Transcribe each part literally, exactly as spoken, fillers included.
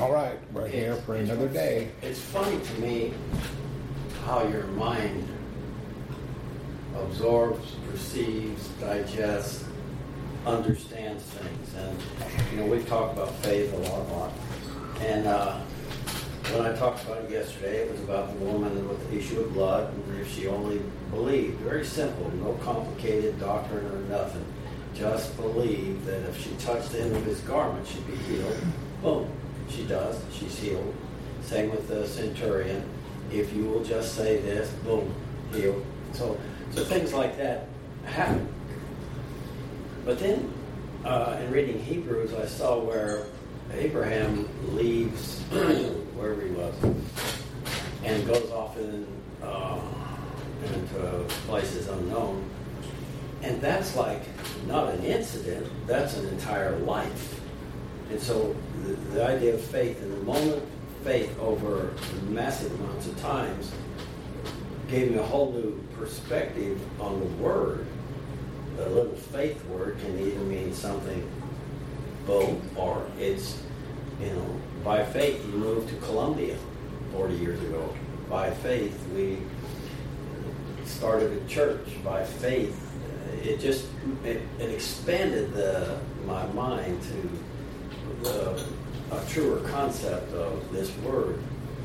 All right, we're here for another day. It's funny to me how your mind absorbs, perceives, digests, understands things. And, you know, we've talked about faith a lot, a lot. And uh, when I talked about it yesterday, it was about the woman with the issue of blood, and if she only believed. Very simple, no complicated doctrine or nothing. Just believe that if she touched the hem of his garment, she'd be healed. Boom. She does. She's healed. Same with the centurion. If you will just say this, boom, healed. So, so things like that happen. But then, uh, in reading Hebrews, I saw where Abraham leaves wherever he was and goes off in, uh, into places unknown. And that's like not an incident, that's an entire life. And so the, the idea of faith, in the moment faith over massive amounts of times, gave me a whole new perspective on the word. The little faith word can either mean something both, or it's, you know, by faith you moved to Colombia forty years ago. By faith we started a church. By faith, it just, it, it expanded the, my mind to the, a truer concept of this word.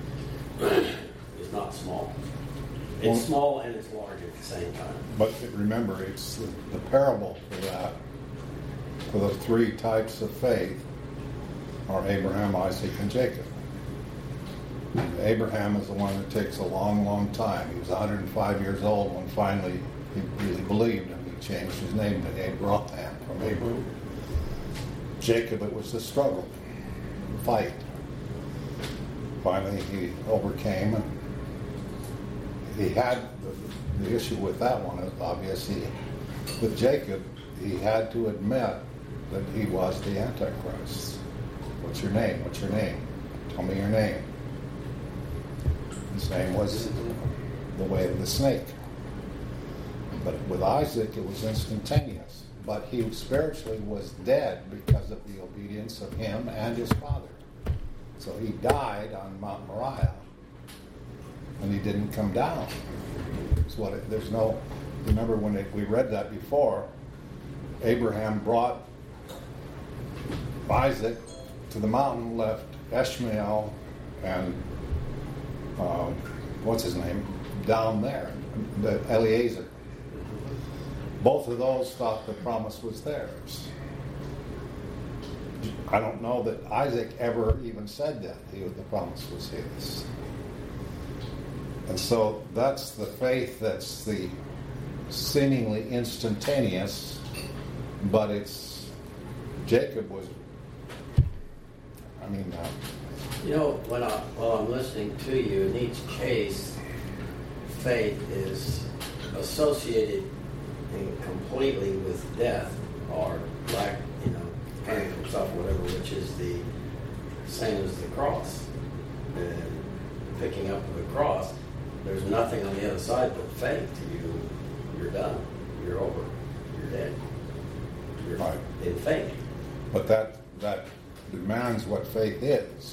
Is not small. It's well, small and it's large at the same time. But remember, it's the, the parable for that, for the three types of faith, are Abraham, Isaac, and Jacob. And Abraham is the one that takes a long, long time. He was one hundred five years old when finally he really believed, and he changed his name to Abraham from Abraham. Jacob, it was the struggle, the fight. Finally, he overcame, and he had the, the issue with that one is obviously with Jacob, he had to admit that he was the Antichrist. What's your name? What's your name? Tell me your name. His name was the way of the snake. But with Isaac, it was instantaneous. But he spiritually was dead because of the obedience of him and his father. So he died on Mount Moriah, and he didn't come down. So what? It, there's no. Remember when it, we read that before? Abraham brought Isaac to the mountain, left Ishmael and um, what's his name down there, the Eliezer. Both of those thought the promise was theirs. I don't know that Isaac ever even said that he, the promise was his. And so that's the faith that's the seemingly instantaneous, but it's, Jacob was, I mean... Uh, you know, when I, while I'm listening to you, in each case, faith is associated in completely with death, or lack, you know, finding himself, whatever, which is the same as the cross. And picking up the cross, there's nothing on the other side but faith. You, you're done. You're over. You're dead. You're right. In faith. But that that demands what faith is.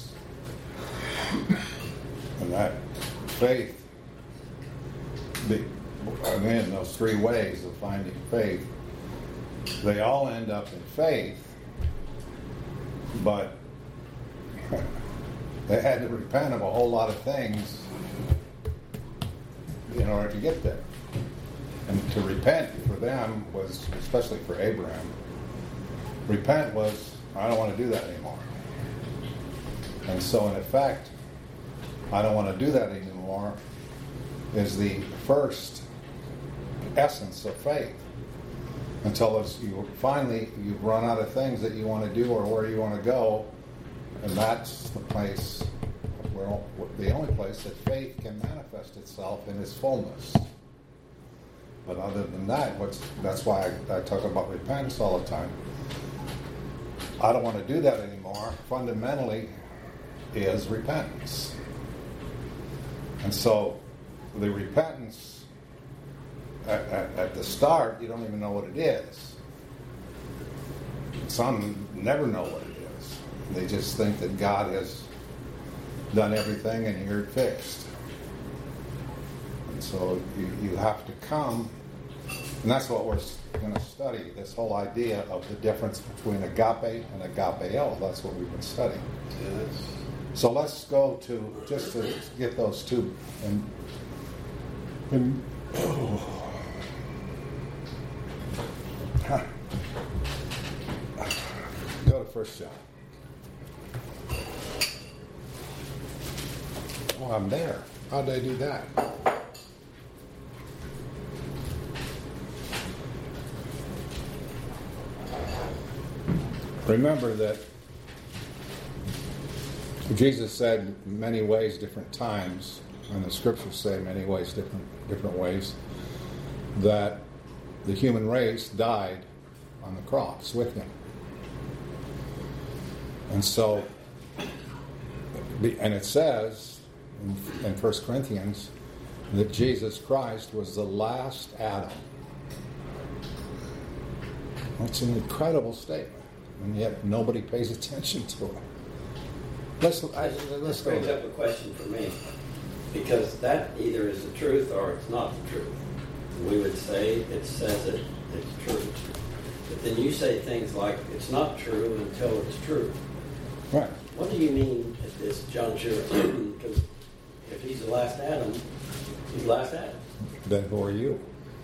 And that faith, the, again, those three ways of finding faith, they all end up in faith, but they had to repent of a whole lot of things in order to get there. And to repent for them was, especially for Abraham, repent was, I don't want to do that anymore. And so in effect, I don't want to do that anymore is the first essence of faith. Until it's, you finally, you've run out of things that you want to do or where you want to go, and that's the place where, the only place that faith can manifest itself in its fullness. But other than that, what's, that's why I, I talk about repentance all the time. I don't want to do that anymore. Fundamentally is repentance. And so the repentance, at, at, at the start, you don't even know what it is. Some never know what it is. They just think that God has done everything and you're fixed. And so you, you have to come, and that's what we're going to study, this whole idea of the difference between agape and agapeo. That's what we've been studying. Yes. So let's go to, just to get those two, and, and oh. Huh. Go to First John. Oh, I'm there. How did I do that? Remember that Jesus said many ways, different times, and the scriptures say many ways, different different ways, that the human race died on the cross with him. And so, and it says in, in First Corinthians that Jesus Christ was the last Adam. That's an incredible statement, and yet nobody pays attention to it. Let's, I, let's this brings go. up a question for me, because that either is the truth or it's not the truth. We would say it says it, it's true. But then you say things like, it's not true until it's true. Right. What do you mean at this juncture? Because if he's the last Adam, he's the last Adam. Then who are you?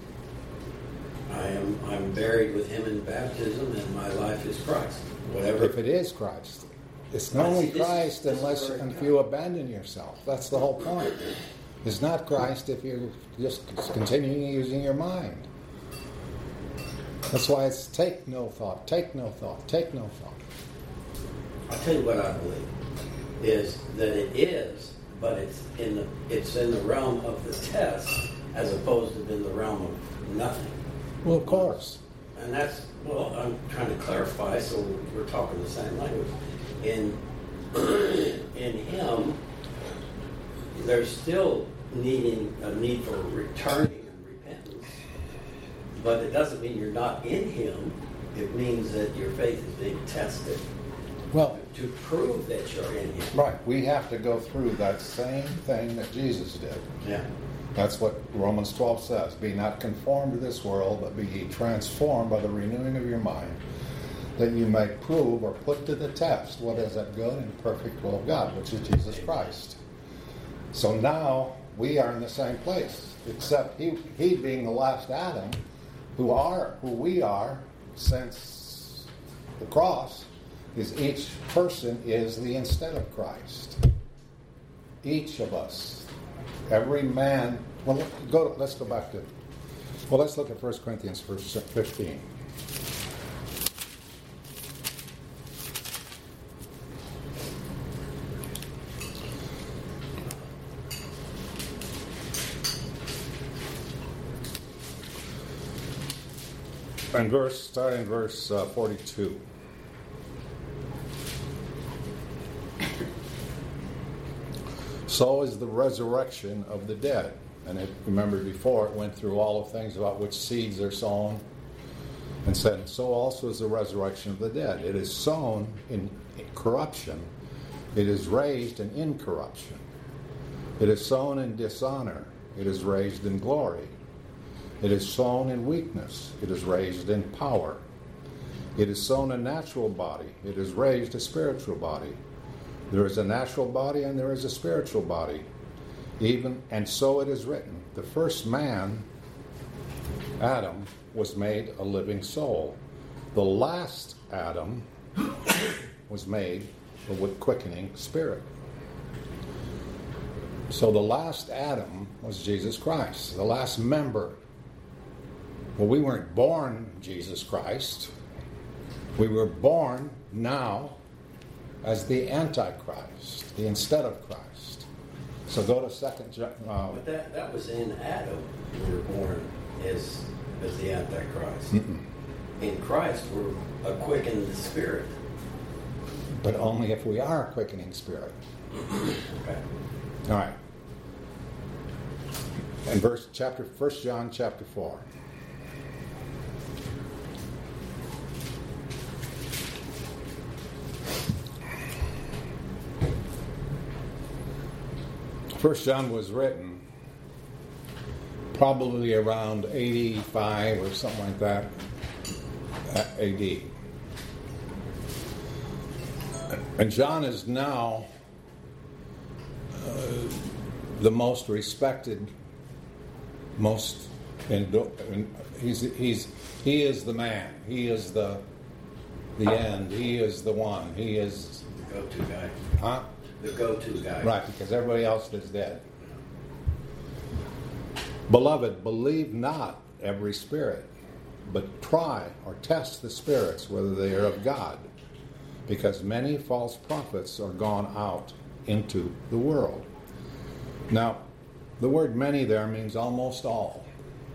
I am I'm buried with him in baptism, and my life is Christ. Whatever. If it is Christ. It's not only Christ unless if you abandon yourself. That's the whole point. It's not Christ if you're just continuing using your mind. That's why it's take no thought, take no thought, take no thought. I'll tell you what I believe is that it is, but it's in the it's in the realm of the test as opposed to in the realm of nothing. Well, of course. And that's, well, I'm trying to clarify so we're talking the same language. In in him, there's still needing a need for returning and repentance, but it doesn't mean you're not in him. It means that your faith is being tested. Well, to prove that you're in him. Right. We have to go through that same thing that Jesus did. Yeah. That's what Romans twelve says. Be not conformed to this world, but be ye transformed by the renewing of your mind, that you may prove or put to the test what is that good and perfect will of God, which is Jesus Christ. So now we are in the same place, except he, he being the last Adam, who are who we are since the cross, is each person is the instead of Christ. Each of us, every man. Well, go. Let's go back to. Well, let's look at First Corinthians verse fifteen. And verse, starting in verse uh, forty-two. So is the resurrection of the dead. And it, remember before, it went through all of things about which seeds are sown, and said, so also is the resurrection of the dead. It is sown in corruption. It is raised in incorruption. It is sown in dishonor. It is raised in glory. It is sown in weakness. It is raised in power. It is sown a natural body. It is raised a spiritual body. There is a natural body and there is a spiritual body. Even and so it is written, the first man, Adam, was made a living soul. The last Adam was made with quickening spirit. So the last Adam was Jesus Christ, the last member. Well, we weren't born Jesus Christ. We were born now as the Antichrist, the instead of Christ. So go to second. Uh, but that, that was in Adam. We were born as as the Antichrist. Mm-mm. In Christ, we're a quickened spirit. But only if we are a quickening spirit. Okay. All right. And verse chapter First John chapter four. First John was written probably around eighty-five or something like that A D. And John is now uh, the most respected, most in, in, he's he's he is the man. He is the the end. He is the one. He is the go-to guy. Huh? The go-to guy. Right, because everybody else is dead. Beloved, believe not every spirit, but try or test the spirits whether they are of God, because many false prophets are gone out into the world. Now, the word many there means almost all.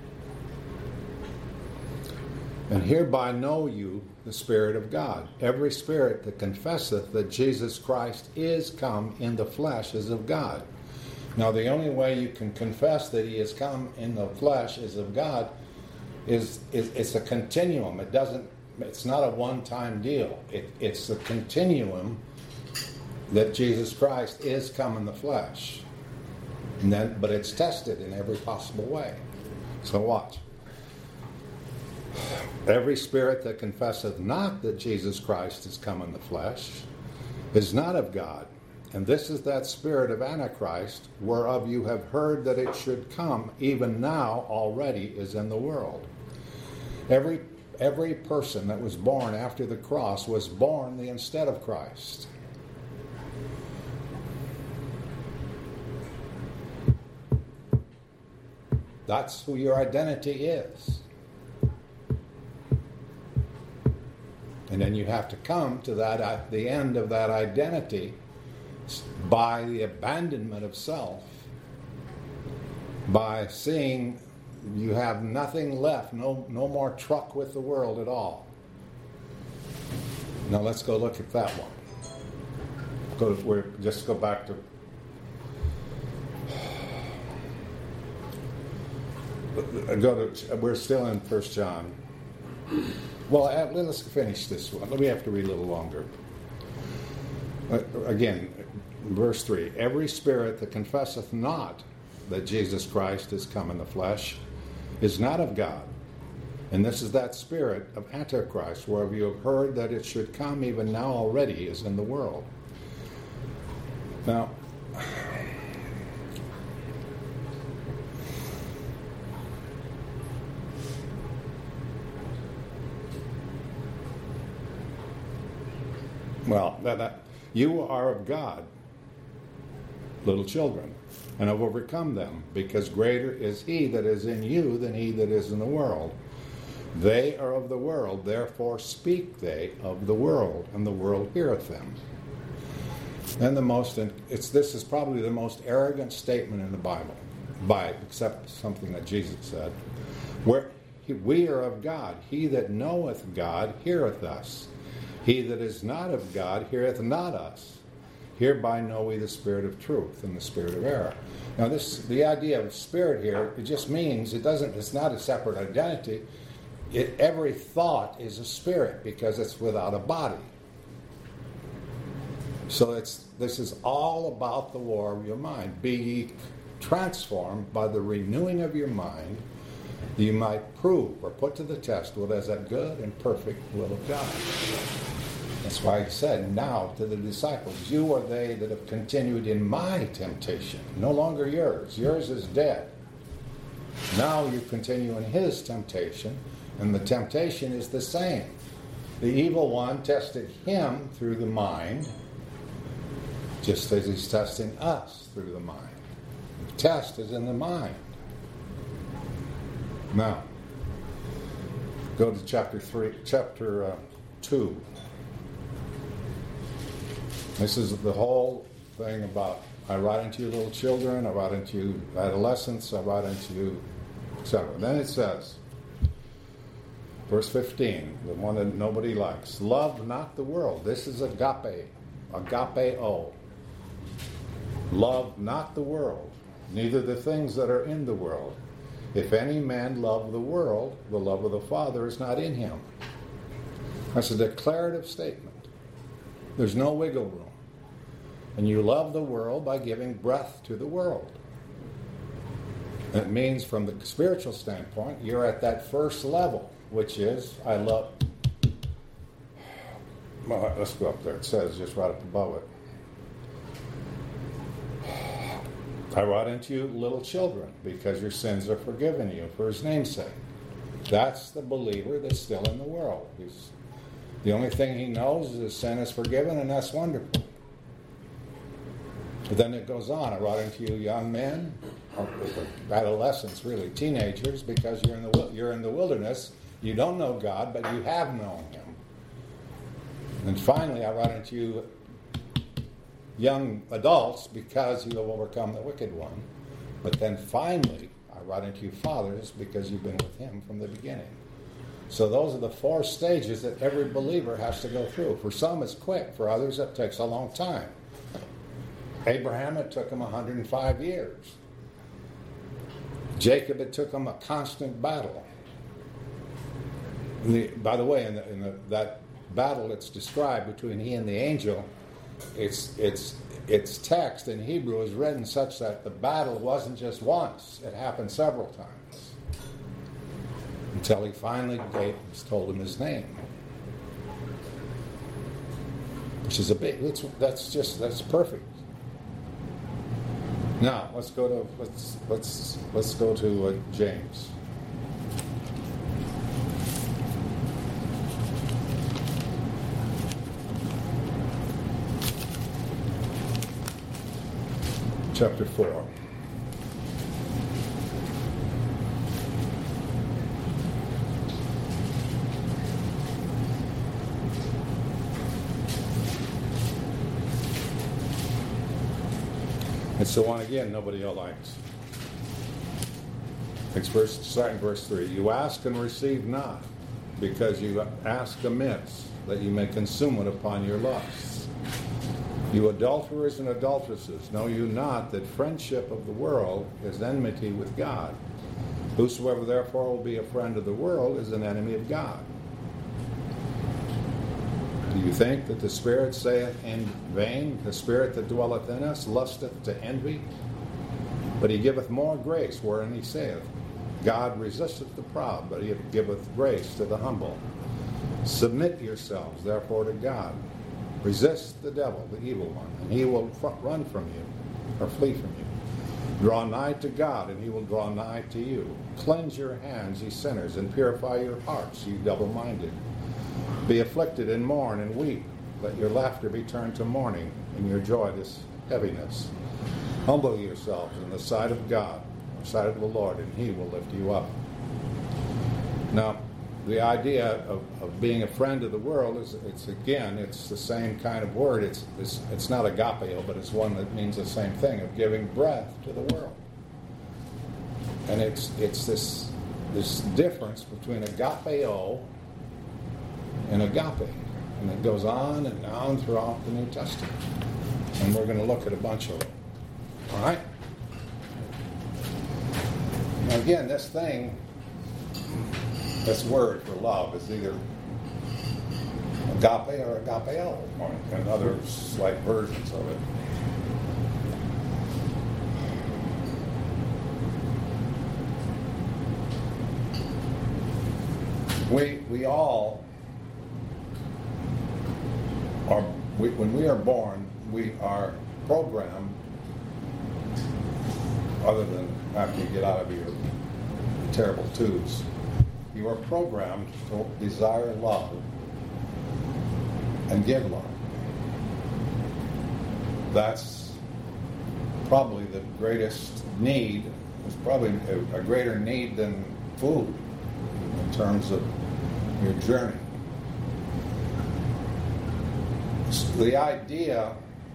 And hereby know you the Spirit of God. Every spirit that confesseth that Jesus Christ is come in the flesh is of God. Now, the only way you can confess that he has come in the flesh is of God is, is it's a continuum. It doesn't. It's not a one-time deal. It, it's a continuum that Jesus Christ is come in the flesh. And then, but it's tested in every possible way. So watch. Every spirit that confesseth not that Jesus Christ is come in the flesh is not of God. And this is that spirit of Antichrist, whereof you have heard that it should come, even now already is in the world. Every every person that was born after the cross was born the instead of Christ. That's who your identity is. And then you have to come to that at the end of that identity by the abandonment of self, by seeing you have nothing left, no no more truck with the world at all. Now let's go look at that one. Go, we're, just go back to go to. We're still in First John. Well, let's finish this one. Let me have to read a little longer. Uh, again, verse three. Every spirit that confesseth not that Jesus Christ is come in the flesh is not of God. And this is that spirit of Antichrist, whereof you have heard that it should come, even now already is in the world. Now, well, that, that, you are of God, little children, and have overcome them, because greater is he that is in you than he that is in the world. They are of the world, therefore speak they of the world, and the world heareth them. And the most, it's this is probably the most arrogant statement in the Bible, by except something that Jesus said, where he, we are of God. He that knoweth God heareth us. He that is not of God heareth not us. Hereby know we the spirit of truth and the spirit of error. Now, this the idea of spirit here, it just means it doesn't. It's not a separate identity. It, every thought is a spirit because it's without a body. So it's this is all about the war of your mind. Be ye transformed by the renewing of your mind, that you might prove or put to the test what is that good and perfect will of God. That's why he said, now to the disciples, you are they that have continued in my temptation, no longer yours. Yours is dead. Now you continue in his temptation, and the temptation is the same. The evil one tested him through the mind, just as he's testing us through the mind. The test is in the mind. Now, go to chapter three, chapter uh, two. This is the whole thing about, I write unto you little children, I write unto you adolescents, I write unto you, et cetera. Then it says, verse fifteen, the one that nobody likes, love not the world. This is agape, agapeo. Love not the world, neither the things that are in the world. If any man love the world, the love of the Father is not in him. That's a declarative statement. There's no wiggle room. And you love the world by giving breath to the world. And it means from the spiritual standpoint, you're at that first level, which is, I love... Well, let's go up there. It says just right up above it. I write unto you, little children, because your sins are forgiven you for his name's sake. That's the believer that's still in the world. He's, the only thing he knows is his sin is forgiven, and that's wonderful. But then it goes on. I write unto you, young men, adolescents, really, teenagers, because you're in the you're in the wilderness. You don't know God, but you have known him. And finally, I write unto you, young adults, because you have overcome the wicked one. But then finally, I write unto you, fathers, because you've been with him from the beginning. So those are the four stages that every believer has to go through. For some, it's quick. For others, it takes a long time. Abraham, it took him one hundred five years. Jacob, it took him a constant battle. The, by the way, in, the, in the, that battle that's described between he and the angel, its its its text in Hebrew is written such that the battle wasn't just once; it happened several times until he finally gave, told him his name, which is a big. That's, that's just that's perfect. Now let's go to let's let's let's go to uh, James. Chapter four. It's the one again nobody else likes. It's verse, starting verse three. You ask and receive not, because you ask amiss, that you may consume it upon your lusts. You adulterers and adulteresses, know you not that friendship of the world is enmity with God? Whosoever therefore will be a friend of the world is an enemy of God. Do you think that the Spirit saith in vain, the Spirit that dwelleth in us lusteth to envy? But he giveth more grace, wherein he saith, God resisteth the proud, but he giveth grace to the humble. Submit yourselves therefore to God. Resist the devil, the evil one, and he will run from you, or flee from you. Draw nigh to God, and he will draw nigh to you. Cleanse your hands, ye sinners, and purify your hearts, ye double-minded. Be afflicted and mourn and weep. Let your laughter be turned to mourning, and your joy to heaviness. Humble yourselves in the sight of God, in the sight of the Lord, and he will lift you up. Now, the idea of, of being a friend of the world is, it's again, it's the same kind of word. It's, it's it's not agapeo, but it's one that means the same thing, of giving breath to the world. And it's it's this this difference between agapeo and agape, and it goes on and on throughout the New Testament. And we're going to look at a bunch of them. All right. Now again, this thing. This word for love is either agape or agapeo, and other slight versions of it. We we all are we, when we are born, we are programmed. Other than after you get out of your terrible tubes. You are programmed to desire love and give love. That's probably the greatest need. It's probably a, a greater need than food in terms of your journey. So the idea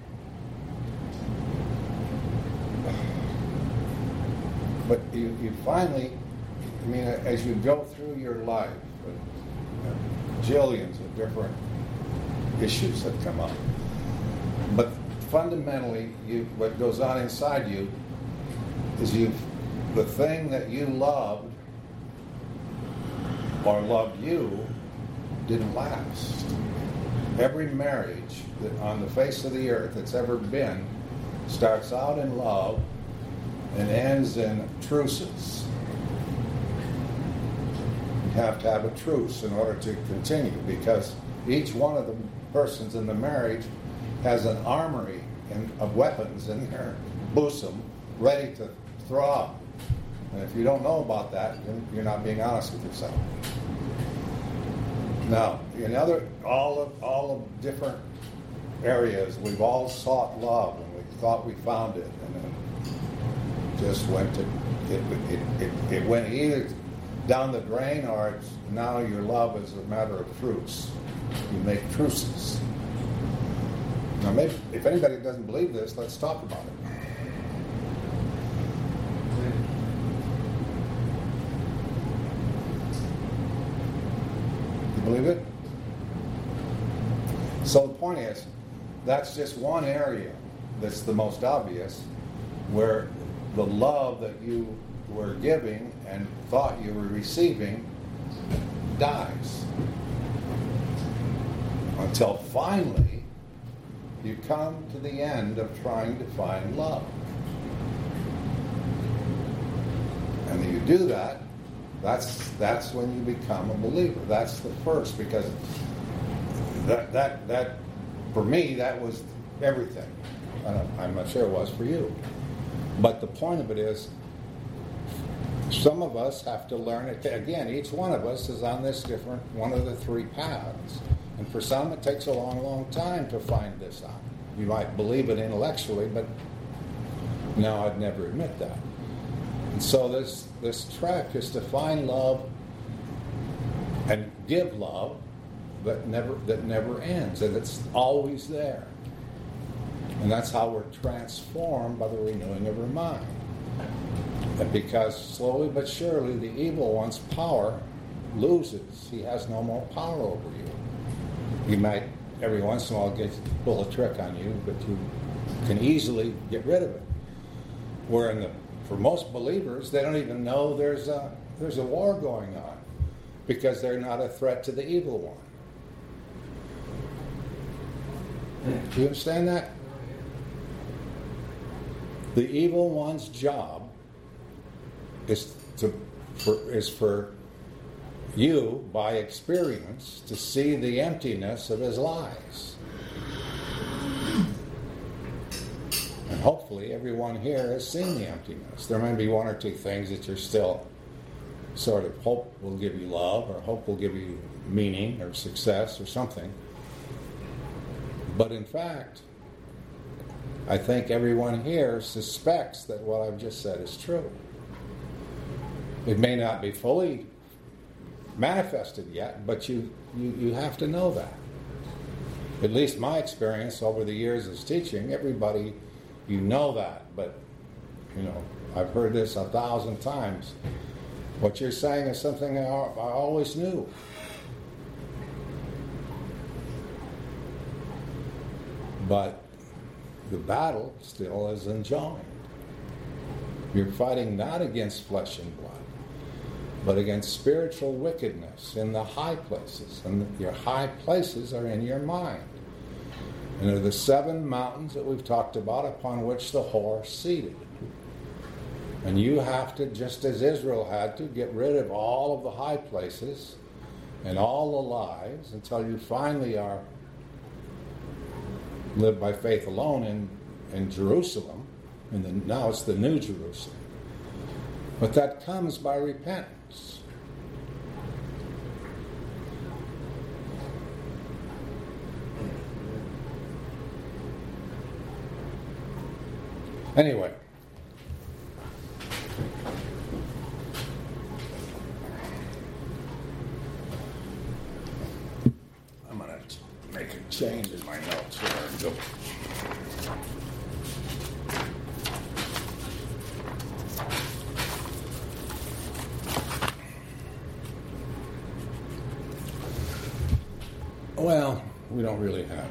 but you, you finally I mean, as you go through your life, uh, jillions of different issues that come up. But fundamentally, you, what goes on inside you is you, the thing that you loved or loved you didn't last. every marriage that on the face of the earth that's ever been starts out in love and ends in truces. You have to have a truce in order to continue, because each one of the persons in the marriage has an armory in, of weapons in their bosom ready to throw out. And if you don't know about that, then you're not being honest with yourself. Now, in other, all of all of different areas, we've all sought love, and we thought we found it, and then just went to it. It, it, it went either down the drain, or it's, now your love is a matter of truce. You make truces. Now, maybe if anybody doesn't believe this, let's talk about it. Believe it? So the point is, that's just one area that's the most obvious, where the love that you were giving and thought you were receiving dies. Until finally, you come to the end of trying to find love. And you do that, That's that's when you become a believer. That's the first, because that that that for me that was everything. I don't, I'm not sure it was for you, but the point of it is, some of us have to learn it. Again, each one of us is on this different one of the three paths, and for some it takes a long, long time to find this out. You might believe it intellectually, but no, I'd never admit that. And so this this trek is to find love and give love that never that never ends, and it's always there. And that's how we're transformed by the renewing of our mind. And because slowly but surely the evil one's power loses. He has no more power over you. He might every once in a while get pull a trick on you, but you can easily get rid of it. Where in the For most believers, they don't even know there's a there's a war going on, because they're not a threat to the evil one. Do you understand that? The evil one's job is to for, is for you, by experience, to see the emptiness of his lies. And hopefully everyone here has seen the emptiness. There may be one or two things that you're still sort of hope will give you love, or hope will give you meaning or success or something. But in fact, I think everyone here suspects that what I've just said is true. It may not be fully manifested yet, but you, you, you have to know that. At least my experience over the years as teaching, everybody, you know that, but, you know, I've heard this a thousand times. What you're saying is something I, I always knew. But the battle still is enjoined. You're fighting not against flesh and blood, but against spiritual wickedness in the high places. And your high places are in your mind. And they're the seven mountains that we've talked about, upon which the whore seated. And you have to, just as Israel had to, get rid of all of the high places and all the lies until you finally are live by faith alone in, in Jerusalem. And then now it's the New Jerusalem. But that comes by repentance. Anyway, I'm going to make a change in my notes here and go. Well, we don't really have.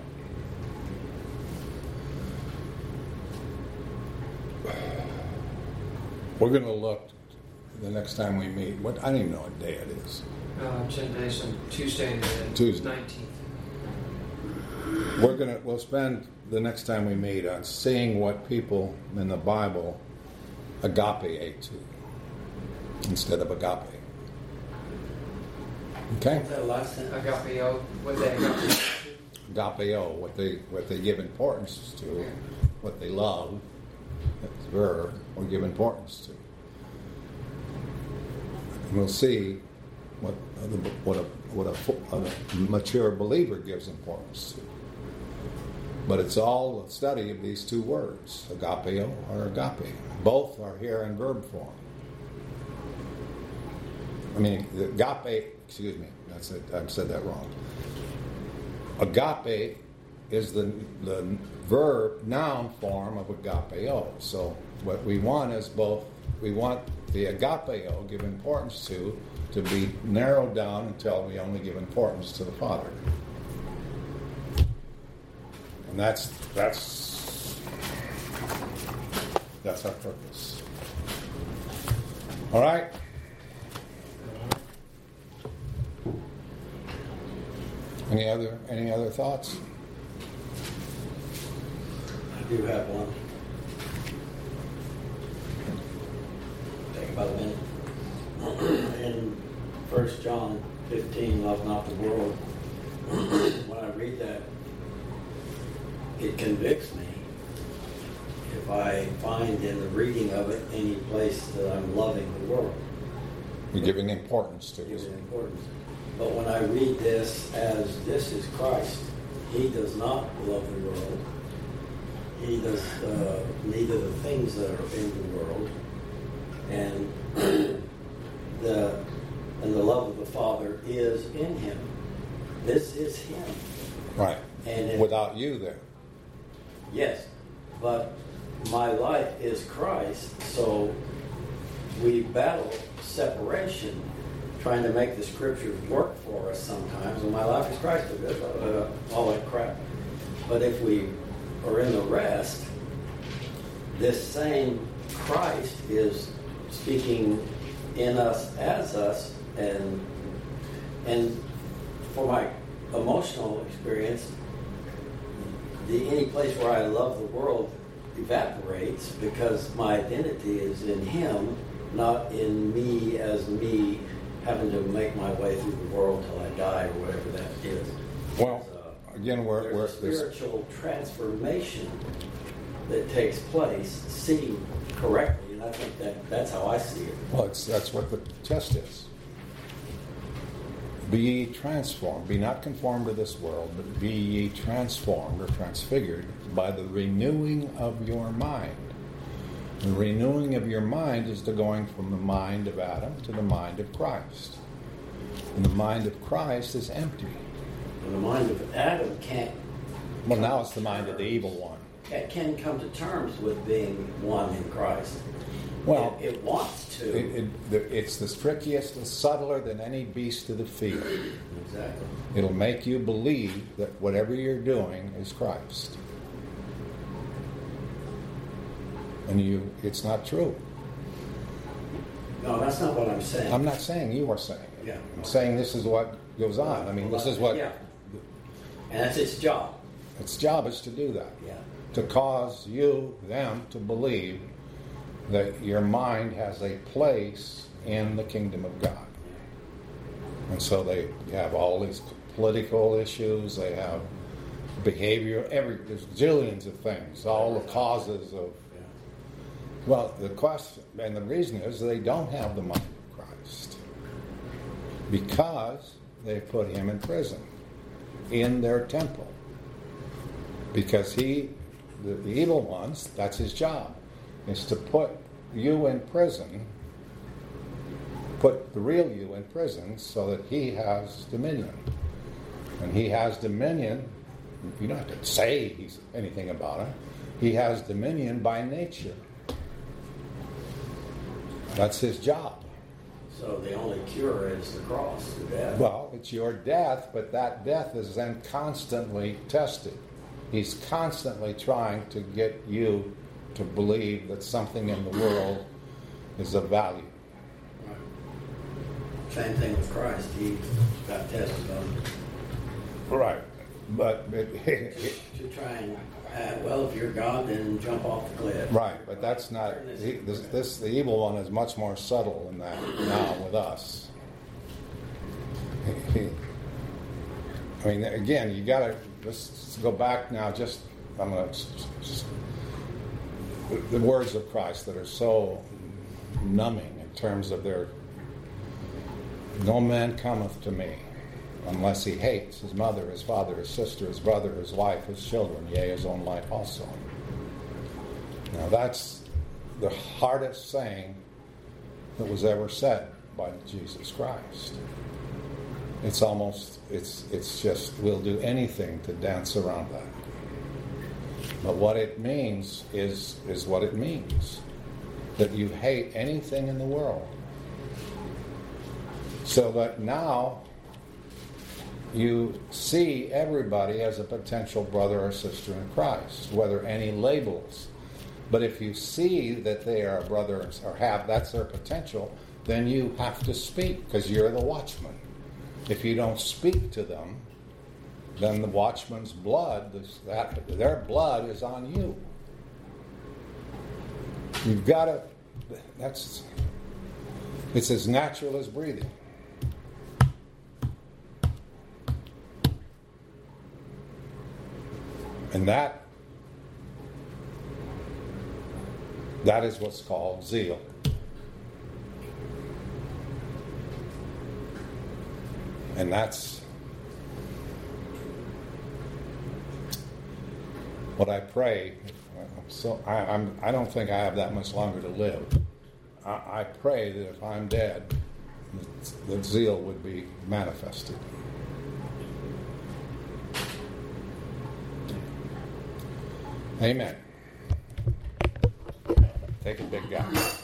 We're going to look the next time we meet. What I don't even know what day it is. Uh, ten days on Tuesday and Tuesday. nineteenth. we're gonna we'll spend the next time we meet on seeing what people in the Bible agape to instead of agape. Okay? What's that last sentence? Agapeo, what they agape. Agapeo, what they what they give importance to, what they love, that's the verb, or give importance to. And we'll see what what a what a, a mature believer gives importance to. But it's all a study of these two words, agapeo or agape. Both are here in verb form. I mean, the agape, excuse me, that's it, I've said that wrong. Agape is the, the verb, noun form of agapeo. So what we want is both, we want the agapeo, give importance to, to be narrowed down until we only give importance to the Father. And that's that's that's our purpose. All right. Any other any other thoughts? I do have one. Take about a minute. In First John fifteen, love not the world. When I read that, it convicts me if I find in the reading of it any place that I'm loving the world. You're giving importance to it. Giving importance. But when I read this as this is Christ, he does not love the world. He does uh, neither the things that are in the world, and the and the love of the Father is in him. This is him. Right. And if, without you there. Yes, but my life is Christ, so we battle separation, trying to make the scriptures work for us sometimes. And my life is Christ, uh, all that crap. But if we are in the rest, this same Christ is speaking in us as us, and and for my emotional experience, the any place where I love the world evaporates because my identity is in him, not in me as me having to make my way through the world till I die or whatever that is. Well, uh, again, we're, there's we're a spiritual transformation that takes place, seen correctly, and I think that that's how I see it. Well, it's, that's what the test is. Be ye transformed. Be not conformed to this world, but be ye transformed or transfigured by the renewing of your mind. The renewing of your mind is the going from the mind of Adam to the mind of Christ. And the mind of Christ is empty. And the mind of Adam can't... Well, now it's the mind of the evil one. It can come to terms with being one in Christ. Well, it, it wants to. It, it, it's the trickiest and subtler than any beast of the field. Exactly. It'll make you believe that whatever you're doing is Christ. And you, it's not true. No, that's not what I'm saying. I'm not saying you are saying it. Yeah. I'm saying this is what goes on. I mean, this is what... Yeah. And that's its job. Its job is to do that. Yeah. To cause you, them, to believe that your mind has a place in the kingdom of God. And so they have all these political issues, they have behavior, every there's zillions of things, all the causes of... Well, the question, and the reason is they don't have the mind of Christ. Because they put him in prison, in their temple. Because he, the, the evil ones, that's his job, is to put you in prison, put the real you in prison so that he has dominion. And he has dominion, you don't have to say he's anything about it, he has dominion by nature. That's his job. So the only cure is the cross, the death. Well, it's your death, but that death is then constantly tested. He's constantly trying to get you to believe that something in the world is of value. Right. Same thing with Christ. He got tested on. Right. But it, To try and, uh, well, if you're God, then jump off the cliff. right, but that's not. He, this, this the evil one is much more subtle than that now with us. He, I mean, again, you got to let's go back now. Just I'm going to just the words of Christ that are so numbing in terms of their. No man cometh to me unless he hates his mother, his father, his sister, his brother, his wife, his children, yea, his own life also. Now that's the hardest saying that was ever said by Jesus Christ. It's almost, it's it's just, we'll do anything to dance around that. But what it means is is what it means. That you hate anything in the world. So that now you see everybody as a potential brother or sister in Christ, whether any labels. But if you see that they are a brother or have, that's their potential, then you have to speak because you're the watchman. If you don't speak to them, then the watchman's blood, that, their blood is on you. You've got to, that's, it's as natural as breathing. And that, that is what's called zeal. And that's what I pray. So I, I'm, I don't think I have that much longer to live. I, I pray that if I'm dead, that, that zeal would be manifested. Amen. Take a big guy.